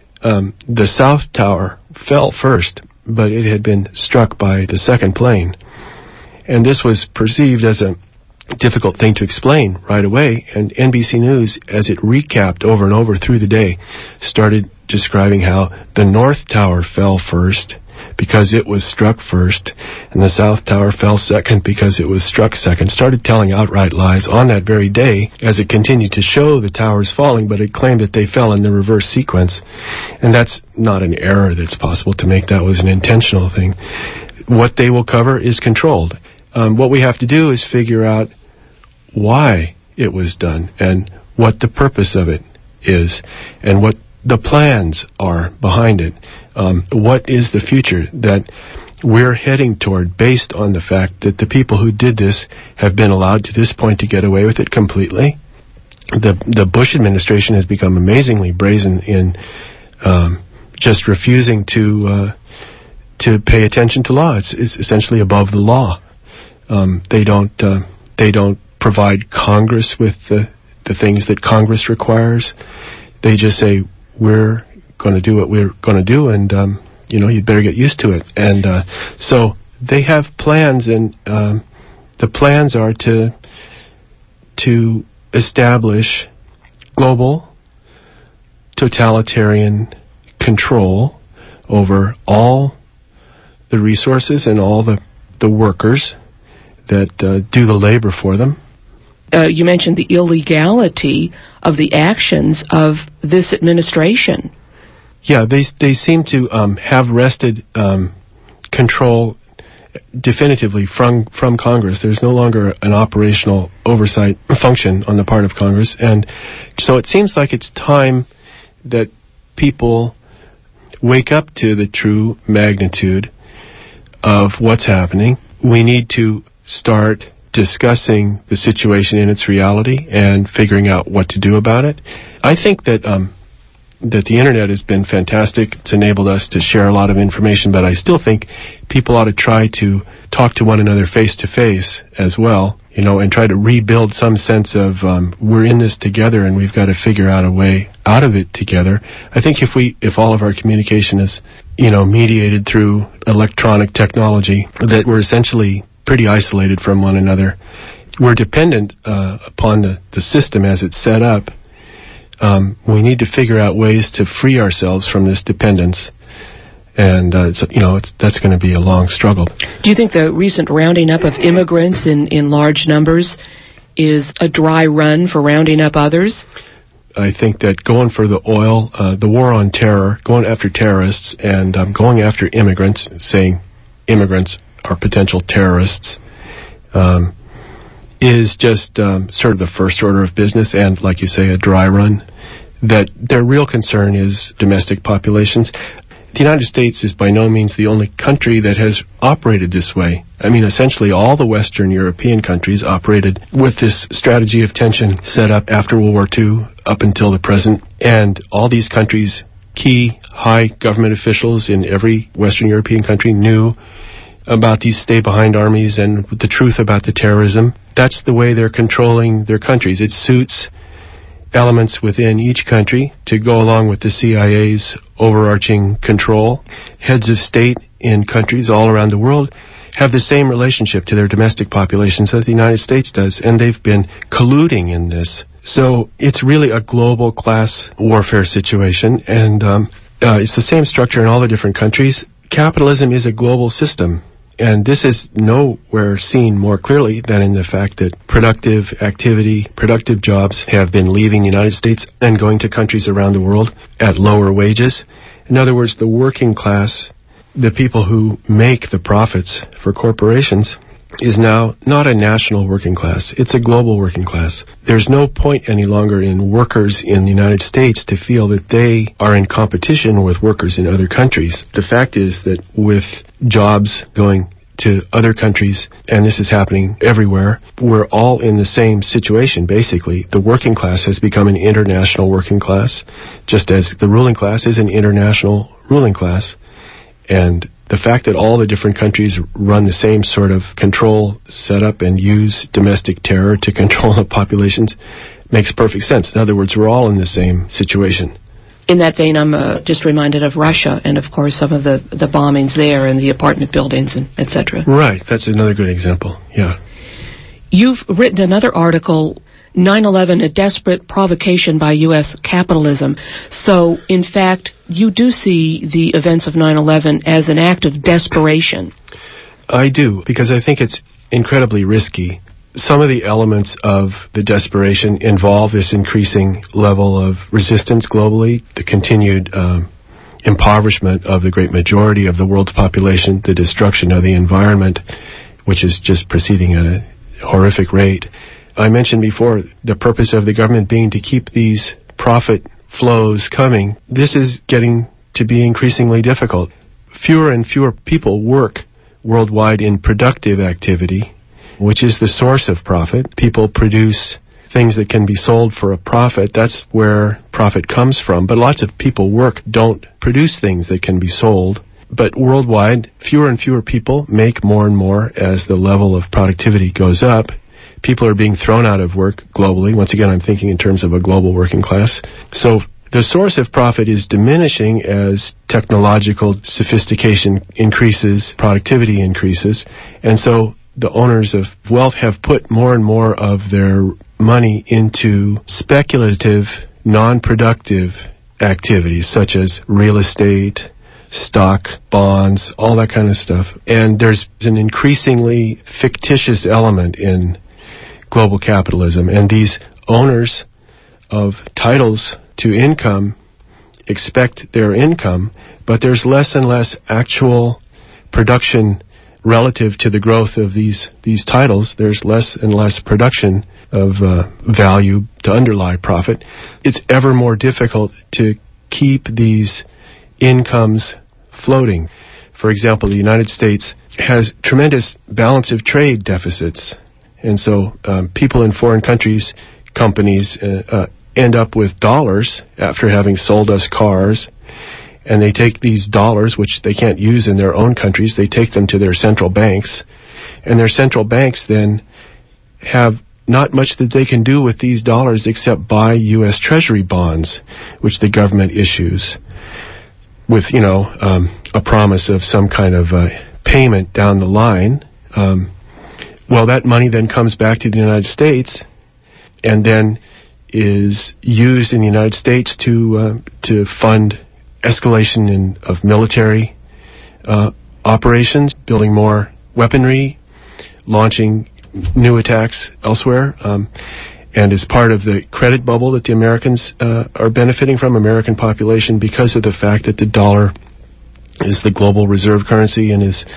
The South Tower fell first, but it had been struck by the second plane. And this was perceived as a difficult thing to explain right away, and NBC News, as it recapped over and over through the day, started describing how the North Tower fell first because it was struck first, and the South Tower fell second because it was struck second. Started telling outright lies on that very day as it continued to show the towers falling, but it claimed that they fell in the reverse sequence. And that's not an error that's possible to make. That was an intentional thing. What they will cover is controlled. What we have to do is figure out why it was done and what the purpose of it is and what the plans are behind it. What is the future that we're heading toward based on the fact that the people who did this have been allowed to this point to get away with it completely? The Bush administration has become amazingly brazen in just refusing to pay attention to law. It's essentially above the law. They don't provide Congress with the things that Congress requires. They just say, we're going to do what we're going to do, and you'd better get used to it. And so they have plans, and the plans are to establish global totalitarian control over all the resources and all the workers that do the labor for them. You mentioned the illegality of the actions of this administration. Yeah, they seem to have wrested control definitively from Congress. There's no longer an operational oversight function on the part of Congress. And so it seems like it's time that people wake up to the true magnitude of what's happening. We need to start discussing the situation in its reality and figuring out what to do about it. I think that the internet has been fantastic. It's enabled us to share a lot of information, but I still think people ought to try to talk to one another face to face as well, and try to rebuild some sense of we're in this together and we've got to figure out a way out of it together. I think if all of our communication is, mediated through electronic technology, that we're essentially pretty isolated from one another. We're dependent upon the system as it's set up. We need to figure out ways to free ourselves from this dependence, and that's going to be a long struggle. Do you think the recent rounding up of immigrants in large numbers is a dry run for rounding up others? I think that going for the oil, the war on terror, going after terrorists, and going after immigrants, saying immigrants are potential terrorists, is just sort of the first order of business, and, like you say, a dry run. That their real concern is domestic populations. The United States is by no means the only country that has operated this way. I mean, essentially all the Western European countries operated with this strategy of tension set up after World War II up until the present. And all these countries, key high government officials in every Western European country knew about these stay-behind armies and the truth about the terrorism. That's the way they're controlling their countries. It suits elements within each country to go along with the CIA's overarching control. Heads of state in countries all around the world have the same relationship to their domestic populations that the United States does, and they've been colluding in this. So it's really a global class warfare situation, and it's the same structure in all the different countries. Capitalism is a global system. And this is nowhere seen more clearly than in the fact that productive activity, productive jobs have been leaving the United States and going to countries around the world at lower wages. In other words, the working class, the people who make the profits for corporations, is now not a national working class. It's a global working class. There's no point any longer in workers in the United States to feel that they are in competition with workers in other countries. The fact is that with jobs going to other countries, and this is happening everywhere, we're all in the same situation, basically. The working class has become an international working class, just as the ruling class is an international ruling class. And the fact that all the different countries run the same sort of control setup and use domestic terror to control the populations makes perfect sense. In other words, we're all in the same situation. In that vein, I'm just reminded of Russia and, of course, some of the bombings there and the apartment buildings, and et cetera. Right. That's another good example. Yeah. You've written another article, 9/11, a desperate provocation by U.S. capitalism. So, in fact, you do see the events of 9/11 as an act of desperation. I do, because I think it's incredibly risky. Some of the elements of the desperation involve this increasing level of resistance globally, the continued impoverishment of the great majority of the world's population, the destruction of the environment, which is just proceeding at a horrific rate. I mentioned before the purpose of the government being to keep these profit flows coming. This is getting to be increasingly difficult. Fewer and fewer people work worldwide in productive activity, which is the source of profit. People produce things that can be sold for a profit. That's where profit comes from. But lots of people don't produce things that can be sold. But worldwide, fewer and fewer people make more and more as the level of productivity goes up. People are being thrown out of work globally. Once again, I'm thinking in terms of a global working class. So the source of profit is diminishing as technological sophistication increases, productivity increases. And so the owners of wealth have put more and more of their money into speculative, non-productive activities such as real estate, stock, bonds, all that kind of stuff. And there's an increasingly fictitious element in global capitalism. And these owners of titles to income expect their income, but there's less and less actual production relative to the growth of these titles. There's less and less production of value to underlie profit. It's ever more difficult to keep these incomes floating. For example, the United States has tremendous balance of trade deficits. And so people in foreign countries, companies, end up with dollars after having sold us cars. And they take these dollars, which they can't use in their own countries, they take them to their central banks. And their central banks then have not much that they can do with these dollars except buy U.S. Treasury bonds, which the government issues with, a promise of some kind of payment down the line. Well, that money then comes back to the United States and then is used in the United States to fund escalation of military operations, building more weaponry, launching new attacks elsewhere, and is part of the credit bubble that the Americans are benefiting from, American population, because of the fact that the dollar is the global reserve currency and is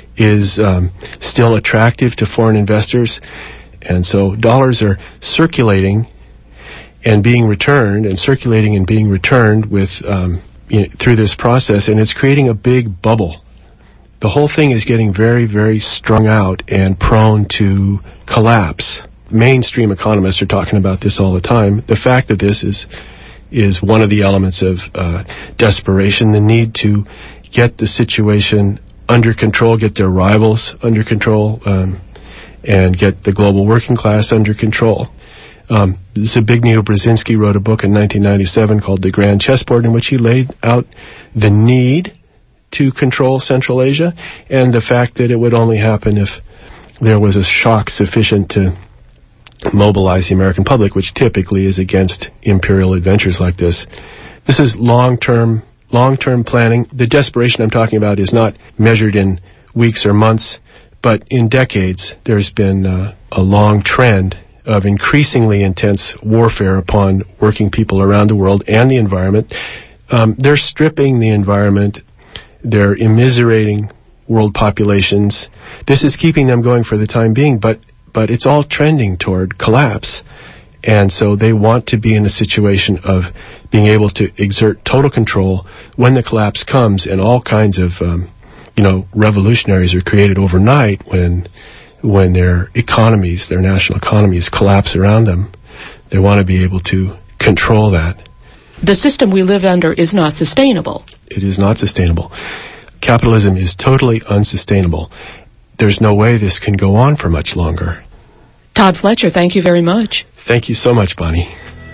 still attractive to foreign investors. And so dollars are circulating and being returned, and circulating and being returned with through this process, and it's creating a big bubble. The whole thing is getting very, very strung out and prone to collapse. Mainstream economists are talking about this all the time. The fact that this is one of the elements of desperation, the need to get the situation under control, get their rivals under control, and get the global working class under control. Zbigniew Brzezinski wrote a book in 1997 called The Grand Chessboard, in which he laid out the need to control Central Asia and the fact that it would only happen if there was a shock sufficient to mobilize the American public, which typically is against imperial adventures like this. This is long-term planning. The desperation I'm talking about is not measured in weeks or months, but in decades. There's been a long trend of increasingly intense warfare upon working people around the world and the environment. They're stripping the environment. They're immiserating world populations. This is keeping them going for the time being, but it's all trending toward collapse. And so they want to be in a situation of being able to exert total control when the collapse comes, and all kinds of, revolutionaries are created overnight when their economies, their national economies, collapse around them. They want to be able to control that. The system we live under is not sustainable. It is not sustainable. Capitalism is totally unsustainable. There's no way this can go on for much longer. Todd Fletcher, thank you very much. Thank you so much, Bonnie.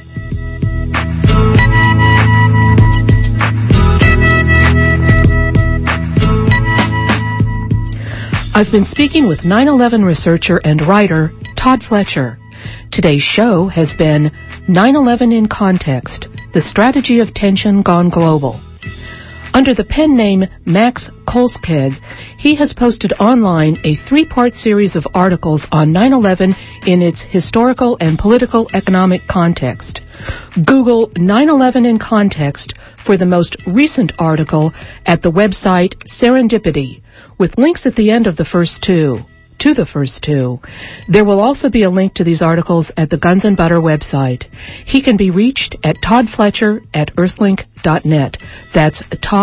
I've been speaking with 9/11 researcher and writer Todd Fletcher. Today's show has been 9/11 in Context, the Strategy of Tension Gone Global. Under the pen name Max Kolskeg, he has posted online a 3-part series of articles on 9/11 in its historical and political economic context. Google 9/11 in Context for the most recent article at the website Serendipity, with links at the end of the first two. There will also be a link to these articles at the Guns and Butter website. He can be reached at toddfletcher@earthlink.net. That's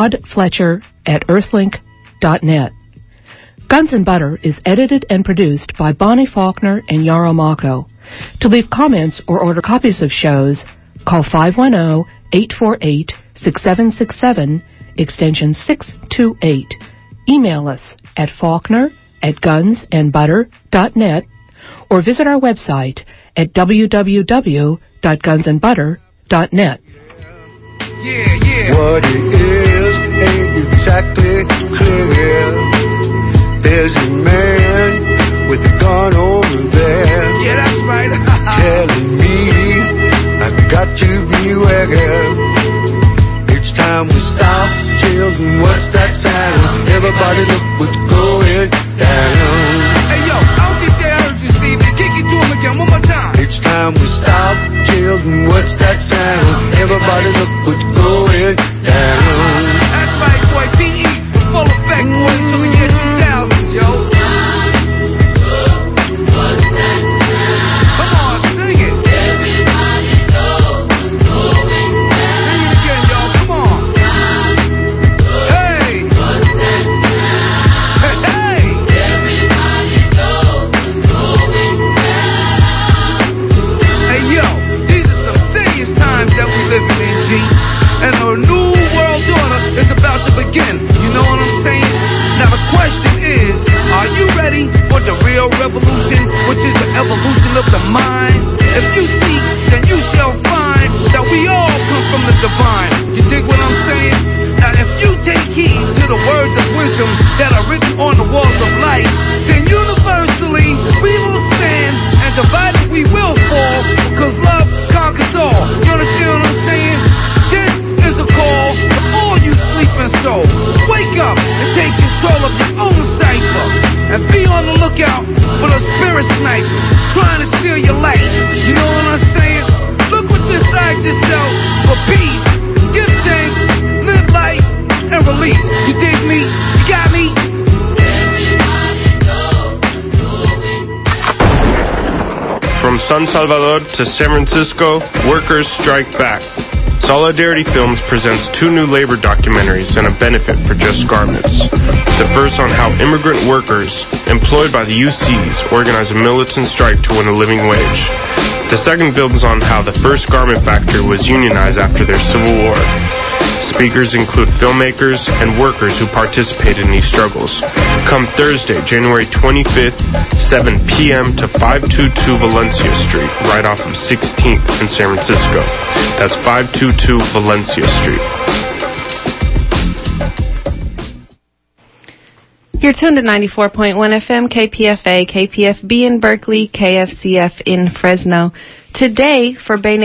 toddfletcher@earthlink.net. Guns and Butter is edited and produced by Bonnie Faulkner and Yarrow Mako. To leave comments or order copies of shows, call 510-848-6767, extension 628. Email us at faulkner@gunsandbutter.net or visit our website at www.gunsandbutter.net. What it is ain't exactly clear. There's a man with a gun over there. Yeah, that's right. Telling me I've got to beware. It's time we stop, children, what's that sound? Everybody look what's going down. Hey, yo, I don't think they heard you, Steve. Kick it to him again, one more time. It's time we stop, children, what's that sound? Everybody look what's going down. That's right, boy. PE, full effect, boy, till the year 2000, yo. Come on, sing it. Everybody knows what's going down. Sing it again, y'all. Come on. Hey. What's that sound? Hey. Everybody knows what's going down. Hey, yo, these are some serious times that we live in, G. And a new world order is about to begin. You know what I'm saying? Now the question is, are you ready for the real revolution, which is the evolution of the mind? If you seek, then you shall find that we all come from the divine. You dig what I'm saying? Now if you take heed to the words of wisdom that are written on the walls of life, then universally we will stand, and divided we will fall, because love conquers all. You understand what I'm saying? This is the call to all you sleeping souls. Wake up and take control of your own cipher, and be on the lookout for the spirit snipers trying to steal your life. You know what I'm saying? Look what's inside yourself for peace. Give thanks, live life, and release. You dig me? You got me? From San Salvador to San Francisco, workers strike back. Solidarity Films presents 2 new labor documentaries and a benefit for Just Garments. The first on how immigrant workers employed by the UCs organize a militant strike to win a living wage. The second builds on how the first garment factory was unionized after their Civil War. Speakers include filmmakers and workers who participated in these struggles. Come Thursday, January 25th, 7 p.m. to 522 Valencia Street, right off of 16th in San Francisco. That's 522 Valencia Street. You're tuned to 94.1 FM, KPFA, KPFB in Berkeley, KFCF in Fresno. Today, for Bay